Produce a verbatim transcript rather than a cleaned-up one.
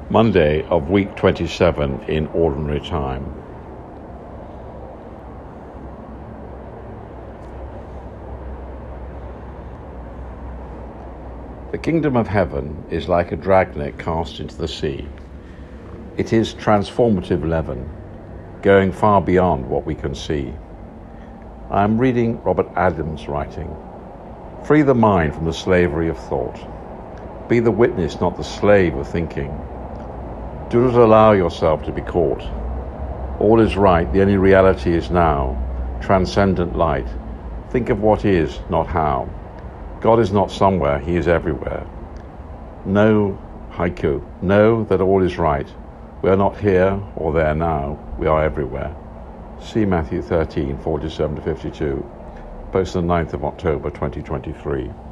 Monday of week twenty-seven in Ordinary Time. The kingdom of heaven is like a dragnet cast into the sea. It is transformative leaven, going far beyond what we can see. I am reading Robert Adams' writing. Free the mind from the slavery of thought. Be the witness, not the slave of thinking. Do not allow yourself to be caught. All is right, the only reality is now. Transcendent light. Think of what is, not how. God is not somewhere, he is everywhere. Know, haiku, know that all is right. We are not here or there now, we are everywhere. See Matthew thirteen, forty-seven to fifty-two, posted the ninth of October twenty twenty-three.